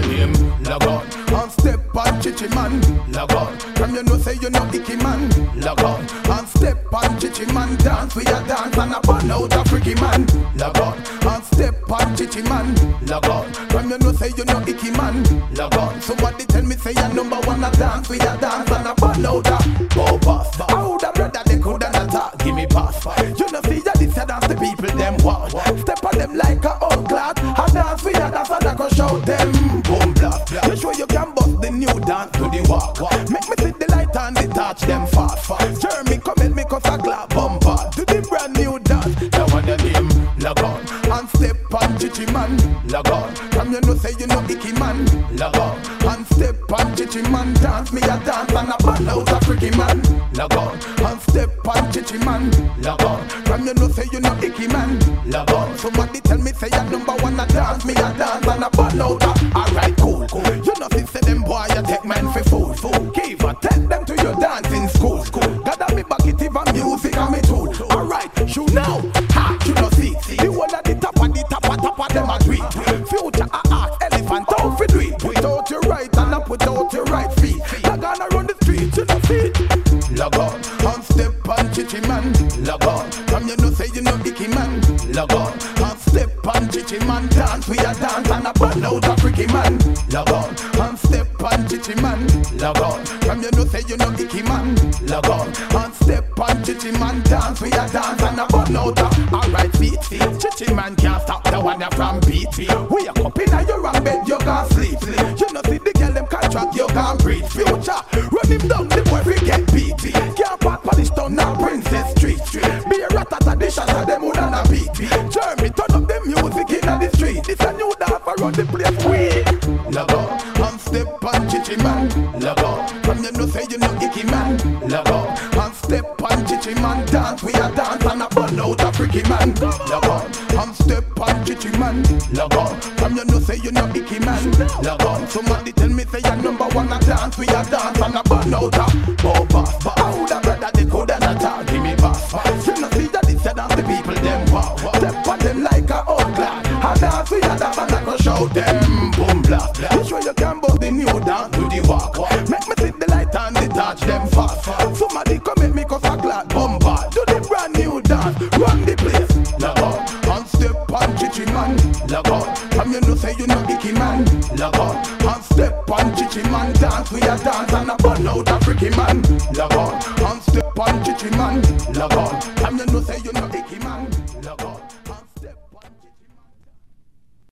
name, log on. And step on chichi man, log on. From you know say you know icky man, log on. And step on chichi man, dance with your dance and a burn out a freaky man, log on. And step on chichi man, log on. From you know say you know icky man, log on. Somebody tell me say you number one a dance with your dance and a burn out a oh boss. How the brother they coulda not talk, give me pass. You know see ya this a dance the people them want. Step on them like a old glad. A dance with your dance and I go show them boom blast. You sure you can bust the new dance to the walk. Make me see the light and the touch them fast. Jeremy come at me cause I glad bombard to the brand new dance. That one the name, log on. And step on chichi man, log on. From you know say you know icky man, log on. And step on chichi man, dance me a dance and a burn out a freaky man, log on. And step on chichi man, log on. From you know say you know icky man, log on. Somebody tell me say you number one a dance, me a dance and a burn out a alright cool. You know see say them boy you take man for fool. Give or take them to your dancing school. Gotta be baggitive and music and me tool. Alright, shoot now, ha, you know see. The one at the top of them a tweet. Future a ask elephant don't fit do it. Put out your right and I put out your right feet. Log on around the street, you know see. Log on, and step on chichi man, log on. From you know say you know icky man, log on. And step on chichi man, dance with your dance and a burn out a freaky man, log on. And step on chichi man, log on. From you know say you know icky man, log on. And step on chichi man, dance with your dance and a burn out a alright feet. Chichi man can't stop the one you from beat. We are up in your wrong bed, you can't sleep. You know see the girl them contract, you can't breathe. Future, run him down, the boy we get beat. Can't park polish down now Princess Street. Be a ratata, the shot of them would on a beat. Jeremy turn up the music in the street. This a new dance around the place we log on. And step on chichi man, log on. From you know say you know icky man, log on. And step on chichi man, dance we a dance and a burn out a freaky man, log on. And step on chichi man, log on. From you know say you know icky man, log on. Somebody tell me say you number one a dance we a dance and a burn out a oh boss. But how the brother they coulda not talk, give me pass. You know see that this a dance the people them wow. Step on them like a old glad. A dance we a dance and I go show them boom blast. You sure you can bust the new dance to the walk. Make me see the light and the touch them fast. Somebody come at me cause I glad bombard. Do the brand new dance, run the place, log on. And step on chichi man, log on. From you know say you know icky man, log on. And step on chichi man, dance we a dance and a burn out a freaky man, log on. And step on chichi man, log on. From you know say you know icky man, log on.